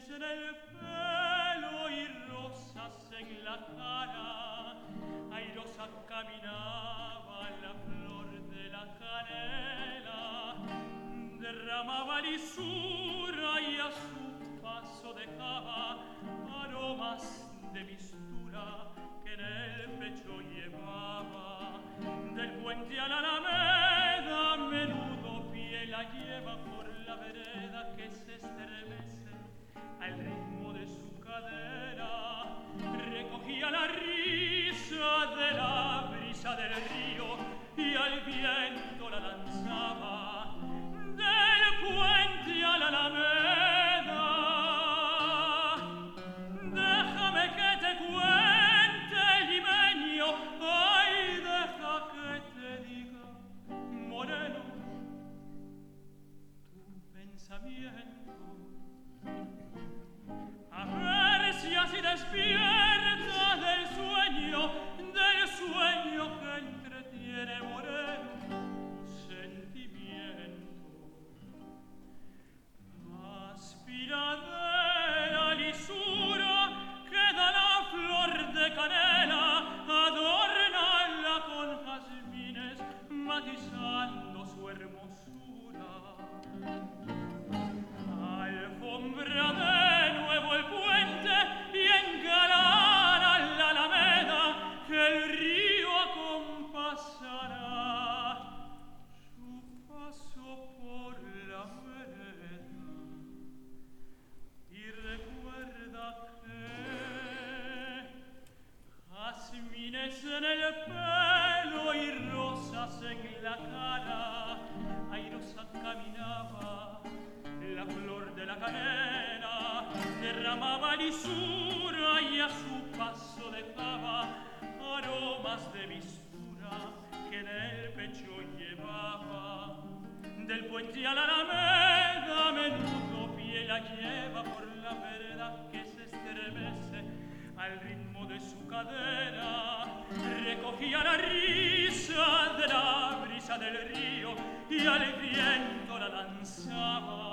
en el pelo y rosas en la cara. Airosa caminaba la flor de la canela, derramaba lisura y a su paso dejaba aromas de mistura que en el pecho llevaba. Del puente a la alameda, a menudo pie la lleva por la vereda que se estremece al ritmo de su cadera. Recogía la risa de la brisa del río y al viento la lanzaba. Del puente a la alameda, déjame que te cuente, limeño, ay, deja que te diga, moreno, tu pensamiento. A ver si así despierta del sueño que entretiene, moreno, tu sentimiento. Aspiradera lisura que da la flor de canela, adórnala con jazmines matizando su hermosura. Alfombra de nuevo el puente y engalana la alameda que el río acompasará su paso por la vereda. Y recuerda que jazmines en el pelo y rosas en la cara, airosa caminaba la flor de la canela, derramaba lisura y a su paso dejaba aromas de mistura que en el pecho llevaba. Del puente a la alameda, a menudo pie la lleva por la vereda que se estremece al ritmo de su cadera. Recogía la risa de la brisa del río y al viento la lanzaba.